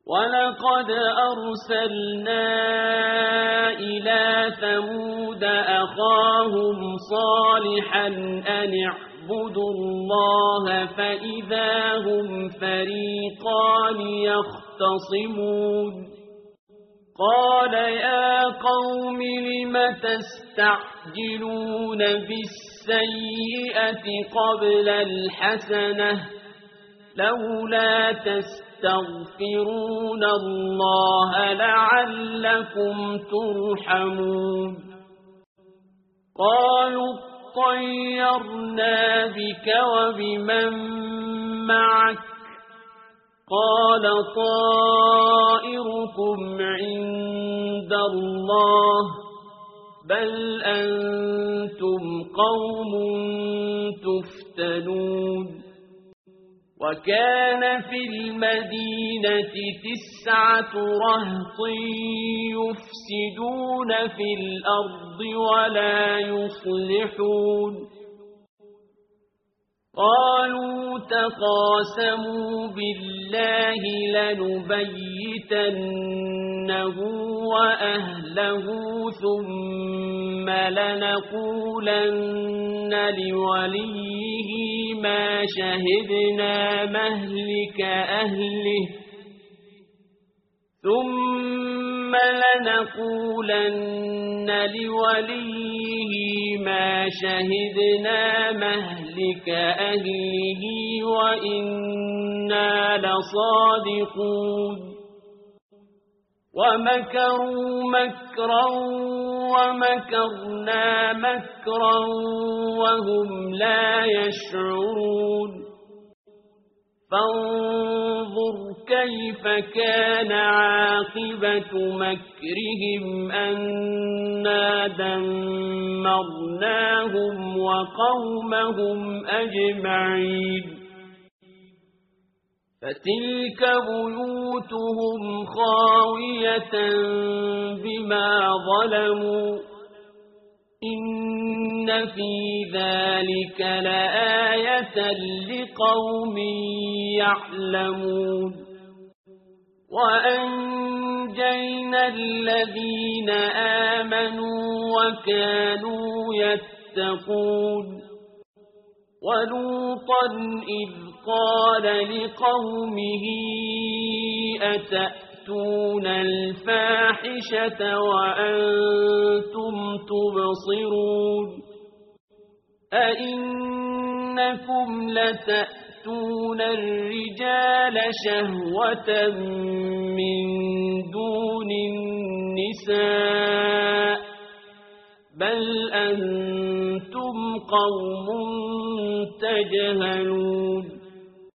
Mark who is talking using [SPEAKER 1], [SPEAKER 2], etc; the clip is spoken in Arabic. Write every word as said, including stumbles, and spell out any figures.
[SPEAKER 1] ولقد أرسلنا إلى ثمود أخاهم صالحا أن اعبدوا الله فإذا هم فريقان يختصمون قال يا قوم لم تستعجلون بالسيئة قبل الحسنة لولا تستغفرون الله لعلكم ترحمون قالوا اطيرنا بك وبمن معك قال طائركم عند الله بل أنتم قوم تفتنون وكان في المدينة تسعة رهط يفسدون في الأرض ولا يصلحون قالوا تقاسموا بالله لنبيتنه وأهله ثم لنقولن لوليه ما شهدنا مهلك أهله ثم لنقولن لوليه ما شهدنا مهلك أهله وإنا لصادقون ومكروا مكرا ومكرنا مكرا وهم لا يشعرون فانظر كيف كان عاقبة مكرهم أنا دمرناهم وقومهم أجمعين فتلك بيوتهم خاوية بما ظلموا إن في ذلك لآية لقوم يعلمون وأنجينا الذين آمنوا وكانوا يتقون ولوطا إذ قال لقومه أتأتون الفاحشة وأنتم تبصرون أئنكم لتأتون الرجال شهوة من دون النساء بل أنتم قوم تجهلون